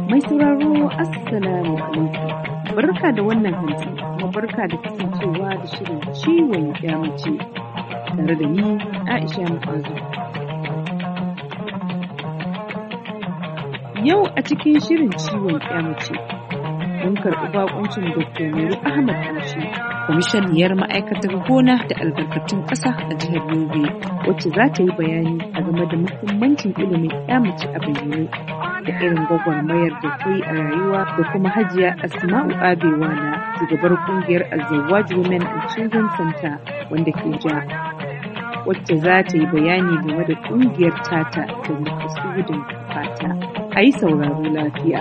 Mai sauraro Assalamu alaikum. Barka da wannan hantsi, kuma barka da kasancewa da shirin ciwon mace tare da ni Aisha Mu'azu. Yau a cikin shirin ciwon mace mun karɓi bakuncin Dr. Mairo Ahmad Amshi, kwamishiniyar ma'aikatar gona da albarkatun ƙasa a jihar Yobe, wacce za ta yi bayani a game da muhimmancin ilimin mace a bayyane da irin gwagwarmayar da ta yi a rayuwa, da kuma Hajiya Asma'u Abewa na shugabar kungiyar Azawaj Women and Children Center wanda ke ja, wacce za ta yi bayani game da kungiyar tata da makasudin fata. A yi sauraro lafiya.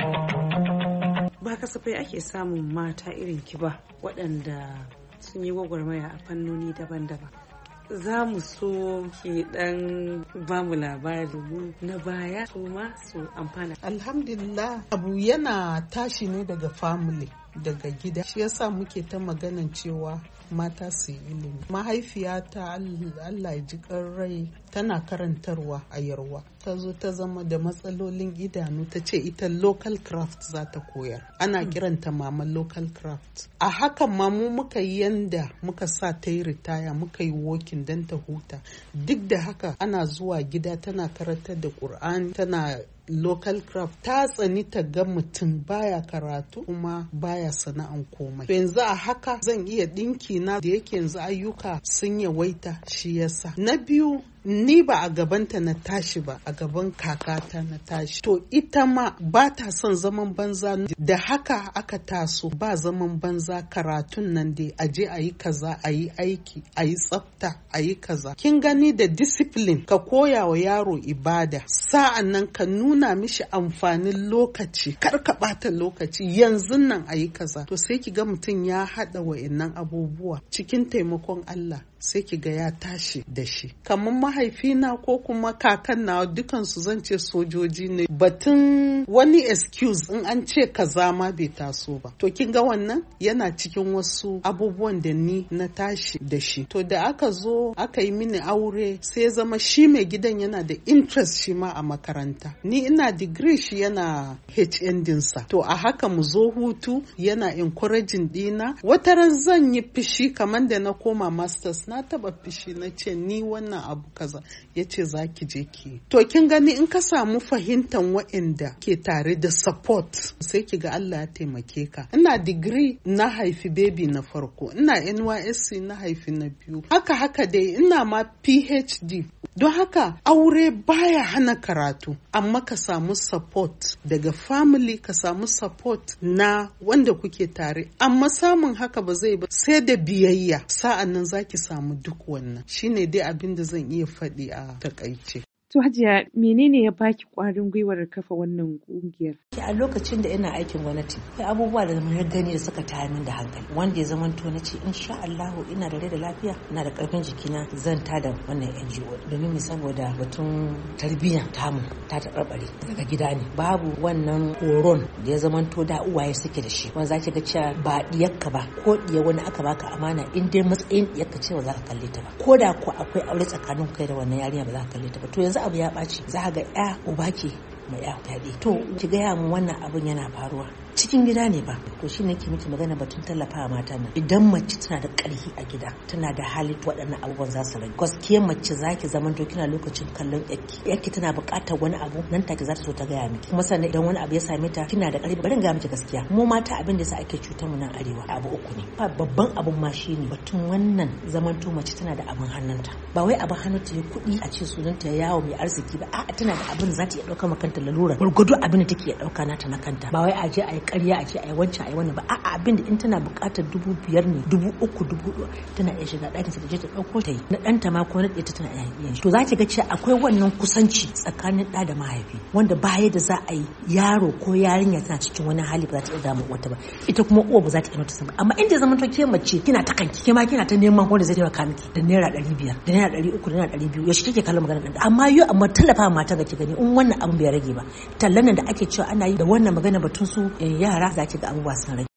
Ba kasafai ake samun mata irin ki ba waɗanda sun yi gwagwarmaya a fannoni daban-daban. Za mu so ki dan ba mu labari na baya su ma su amfana. Alhamdulillah, abu yana tashi ne daga family, daga gida. Shi yasa muke ta maganan cewa mata su yi ilimi. Mahaifiyata Allah ya ji rai tana karantarwa a Yarwa. Ta zo ta zama da matsalolin idanu, ta ce ita local craft za ta koyar. Ana kiranta mama local craft. A hakan ma mu muka yi yanda muka sa ta yi ritaya, muka yi working don ta huta. Duk da haka ana zuwa gida tana karantar da Qur'ani, tana local craft. Ta tsani ta ga mutum baya karatu kuma baya sana'an komai. To yanzu a haka zan iya dinki na, da yake yanzu ayyuka sun yawaita, shi yasa. Na biyu, ni ba a gabanta na tashi ba, a gaban kakata na tashi. To ita ma ba ta son zaman banza, da haka aka taso ba zaman banza, karatun nan dai a je a yi kaza, a yi aiki, a yi tsafta, a yi kaza. Kin gani da discipline, ka koya wa yaro ibada, sa'an nan ka nuna mishi amfanin lokaci, kar ka ɓata lokaci, yanzu nan a yi kaza. To sai ki ga mutum ya haɗa wa'innan abubuwa cikin taimakon Allah. Sai ki ga ya tashi da shi. Kamar mahaifina ko kuma kakan na, dukansu zan ce sojoji ne. Batun wani excuse in an ce kaza ma bai taso ba. To kin ga wannan yana cikin wasu abubuwan da ni na tashi da shi. To da aka zo aka yi mini aure, sai zama shi mai gidan yana da interest shi ma a makaranta. Ni ina degree, shi yana HND sa. To a haka mu zo hutu, yana encouraging dina. Wataran zan yi fishi kamar da na koma masters, na taba fishi na ce ni wannan abu kaza, ya ce za ki je ki. To kin gani in ka samu fahimtar wa'inda ke tare da support, sai ki ga Allah ya taimake ka. Ina degree na haifi baby na farko, ina NYSC na haifi na biyu, haka dai ina ma PhD. Don haka aure baya hana karatu, amma ka samu support daga family, ka samu support na wanda kuke tare. Amma samun haka ba zai ba, sai da biyayya, sa'an nan zaki samu duk wannan. Shine dai abin da zan iya faɗi a takaice. To Hajiya, menene ya baki ƙwarin gwiwar kafa wannan ƙungiyar? A lokacin da ina aikin gwamnati, akwai abubuwa da na gani da suka tayar min da hankali, wanda ya zamanto na ce insha Allah ina da rai da lafiya, ina da ƙarfin jikina, zan tada wannan NGO domin mu saboda batun tarbiyyar tamu ta taɓarɓare daga gida ne. Babu wannan horon da ya zamanto da uwaye suke da shi, wanda zaki ga cewa ba diyarka ba ko diya wani aka baka amana, in dai matsayin diyarka ce ba za ka kalle ta ba, ko da ko akwai aure tsakanin kai da wannan yarinya ba za ka kalle ta ba. To yanzu abu ya ɓaci, za ga ya uba ke mai ya fyaɗe. To ki gaya mu wannan abun yana faruwa cikin gida ne ba. To shi ne ke miki magana batun tallafawa mata nan. Idan mace tana da ƙarfi a gida, tana da hali, waɗannan abubuwan za su rage. Gaskiya mace za ki zaman to kina lokacin kallon yakki tana buƙatar wani abu, nan take za ta so ta gaya miki. Kuma sannan idan wani abu ya same ta, kina da ƙarfi, bari in gaya miki gaskiya. Mu mata abin da yasa ake cutar mu nan arewa abu uku ne. Babban abun ma shi ne batun wannan zaman to mace tana da abin hannunta. Ba wai abin hannunta ya kuɗi a ce sunanta yawo mai arziki ba, a'a tana da abin za ta iya ɗauka makanta lalura. Gwargwado abin da take iya ɗauka nata na kanta. Ba wai a je a yi ƙarya a ce a yi wancan a yi wannan ba, a'a abin da in tana buƙatar 5,000 ne, 3,000, 4,000 tana iya shiga ɗakin sa ta je ta ɗauko ta yi. Na ɗanta ma ko na ɗaya tana iya yin shi. To za ki ga cewa akwai wannan kusanci tsakanin ɗa da mahaifi, wanda baya da za a yi yaro ko yarinya tana cikin wani hali ba za ta iya damu wata ba, ita kuma uwa ba za ta iya nota ba. Amma inda zaman to ke mace kina ta kanki, ke ma kina ta neman wanda zai taimaka miki da naira 500, da naira 300, da naira 200, yaushe kike kallon magana ɗan. Amma yau amma tallafa mata ga ki gani in wannan abin bai rage ba, tallan nan da ake cewa ana yi da wannan magana batun su yara, za ki ga abubuwa sun rage.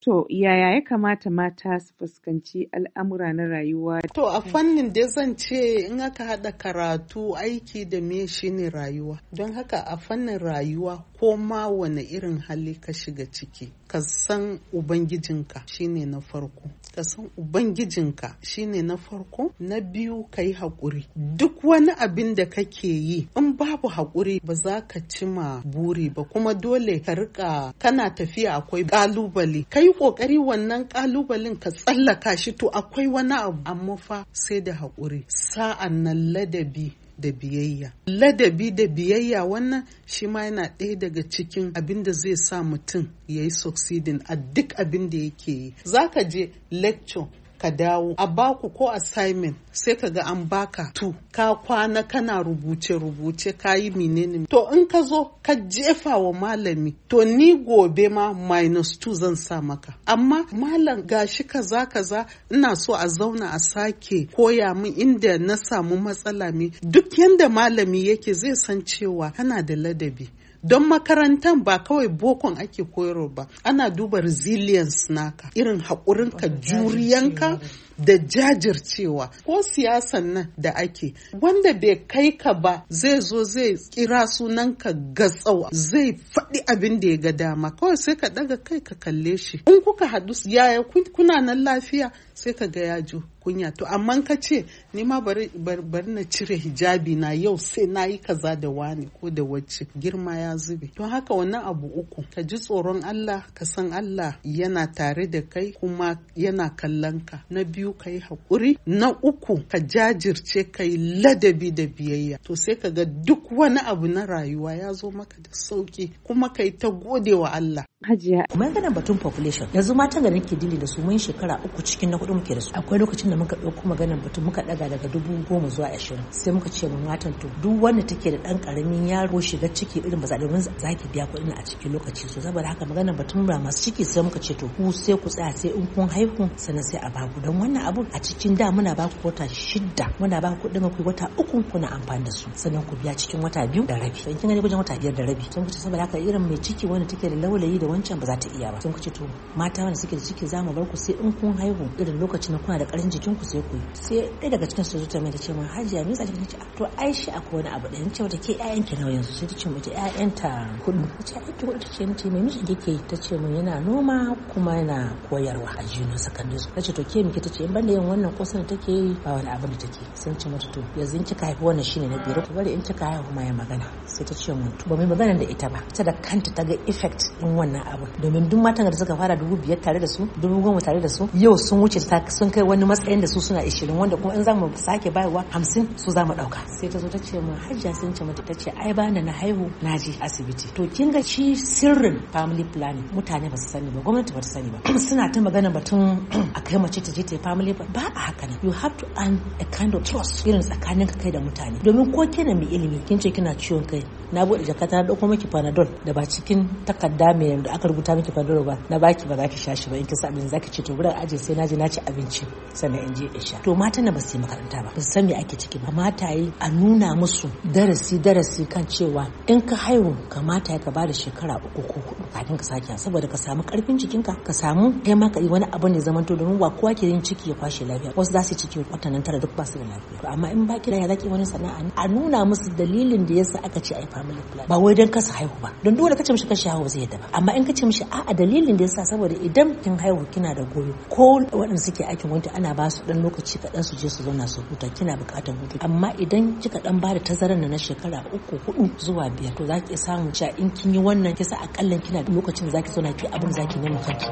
To, yaya ya kamata mata su fuskanci al'amura na rayuwa? To, a fannin da zan ce in aka haɗa karatu, aiki da me shi ne rayuwa. Don haka a fannin rayuwa ko ma wane irin hali ka shiga ciki, ka san Ubangijinka shine na farko. Ka san Ubangijinka shine na farko. Na biyu, ka yi haƙuri. Duk wani abin da kake yi, in babu haƙuri ba za ka cima buri ba, kuma dole ka rika kana tafiya akwai ƙalubale. Ka yi ƙoƙari wannan ƙalubalen ka tsallaka shi, to akwai wani abu, amma fa sai da haƙuri. Sa'an nan ladabi da biyayya. Ladabi da biyayya wannan shi ma yana ɗaya daga cikin abin da zai sa mutum ya yi succeeding a duk abin da yake yi. Za ka je lecture ka dawo a baku ko assignment sai ka ga an baka 2 ka kwana kana rubuce ka yi menene, to in ka zo ka jefa wa malami, to ni gobe ma -2 zan sa maka, amma malam gashi kaza ina so a zauna a sake koya min inda na samu matsala mi. Duk yanda malami yake zai san cewa kana da ladabi. Don makarantar ba kawai bokon ake koyarwa ba, ana duba resilience naka, irin haƙurinka, juriyanka da jajircewa. Ko siyasan nan da ake, wanda bai kai ka ba zai zo zai kira sunanka gatsau, zai faɗi abin da ya ga dama, kawai sai ka ɗaga kai ka kalle shi. In kuka haɗu yaya kuna nan lafiya, sai ka ga yajo kunya. To amma ka ce ni ma bari na cire hijabi na yau sai na yi kaza da wani ko da wacce, girma ya zube. Don haka wannan abu uku, ka ji tsoron Allah, ka san Allah yana tare da kai kuma yana kallon ka. Na biyu, ka yi haƙuri. Na uku, ka jajirce, ka yi ladabi da biyayya. To sai ka ga duk wani abu na rayuwa ya zo maka da sauki, kuma ka yi ta gode wa Allah. Hajiya, magana batun population, yanzu matan da nake dili da su mun shekara 3 cikin na 4 muke da su. Akwai lokacin da muka ɗauko maganar batun muka ɗaga daga 10,000 zuwa 20, sai muka ce mun matan to duk wanda take da ɗan ƙaramin yaro shiga ciki irin ba za ki biya kuɗin a cikin lokaci. So saboda haka maganar batun ba masu ciki sai muka ce to ku sai ku tsaya sai in kun haihu sannan sai a baku. Don wannan abu a cikin da muna baku wata 6, muna baku kuɗin ku wata 3 kuna amfani da su, sannan ku biya cikin wata 2 da rabi. Kin ga wajen wata 5 da rabi. Sun ce saboda haka irin mai ciki wanda take da laulayi da wancan ba za ta iya ba. Sun ce to mata wanda suke da ciki za mu bar ku sai in kun haihu irin lokacin da kuna da ƙarin jikin ku sai ku yi. Sai ɗaya daga cikin su zuta mai ta ce min Hajiya me yasa kike ce to ai shi akwai wani abu da in ce mata ke ƴaƴan ki nawa yanzu, sai ta ce mata ƴaƴanta 4. Ta ce ai ki 4, ta ce ni ce me miji kike, ta ce min yana noma kuma yana koyarwa a junior secondary school. Ta ce to ke miki, ta ce in banda yin wannan kosan da take yi ba wani abu da take. Sun ce mata to yanzu in kika haifi wannan shine na biyar, ki bari in kika haihu ma ya magana. Sai ta ce mun to ba mai magana da ita ba, ta da kanta ta ga effect din wannan abu, domin duk matan da suka fara 5,000 tare da su, 10,000 tare da su, yau sun wuce sun kai wani matsayin da su suna 20, wanda kuma in za mu sake bayarwa 50 su za mu dauka. Sai ta zo ta ce mun Hajiya, sun ce mata, ta ce ai bana na haihu na je asibiti. To kin ga shi sirrin family planning mutane ba su sani ba, gwamnati ba ta sani ba. Suna ta magana batun a kai mace ta je ta yi family ba a haka ne. You have to earn a kind of trust irin tsakanin ka kai da mutane, domin ko kina mai ilimi kin ce kina ciwon kai, na bude jakata na dauko miki panadol da ba cikin takarda mai da aka rubuta miki panadol ba, na baki ba za ki sha shi ba. In kin sa abin za ki ce to buran aje sai na je na ci abinci sannan in je in sha. To mata na ba su yi makaranta ba, ba su san me ake ciki ba. Mata yi a nuna musu darasi kan cewa in ka haihu kamata ya ka bada shekara 3 ko 4 kafin ka sake, saboda ka samu karfin jikinka, ka samu kai ma ka yi wani abu ne zaman to, domin ba kowa ke yin ciki ya kwashe lafiya. Wasu za su ciki watannin 9 duk ba su da lafiya. To amma in ba ki da ya zaki wani sana'a, a nuna musu dalilin da yasa aka ce ai family plan, ba wai dan ka su haihu ba. Don dole ka ce mishi ka shi haihu zai yadda ba, amma in ka ce mishi a'a dalilin da yasa saboda idan kin haihu kina da goyo, ko waɗanda suke aikin wanki ana ba su dan lokaci kaɗan su je su zauna su huta, kina buƙatar hutu. Amma idan kika dan ba da tazarar na shekara 3, 4 zuwa 5, to za ki samu cewa in kin yi wannan kisa akallan kina da lokacin da zaki zauna ki abin zaki nemi kanki.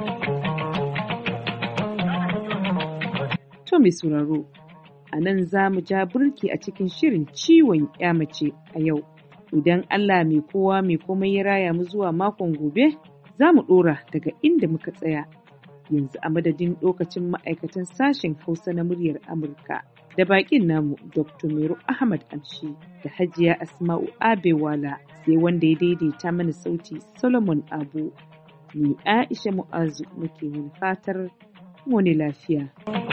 To mai sauraro, a nan za mu ja burki a cikin shirin ciwon ya mace a yau. Idan Allah mai kowa mai komai ya raya mu zuwa makon gobe, za mu ɗora daga inda muka tsaya. Yanzu a madadin lokacin ma'aikatan sashen Hausa na muryar Amurka da bakin namu Dr. Meru Ahmad Amshi da Hajiya Asma'u Abewala, sai wanda ya daidaita mana sauti Solomon Abu. Ni Aisha Mu'azu muke yin fatar mu ne lafiya.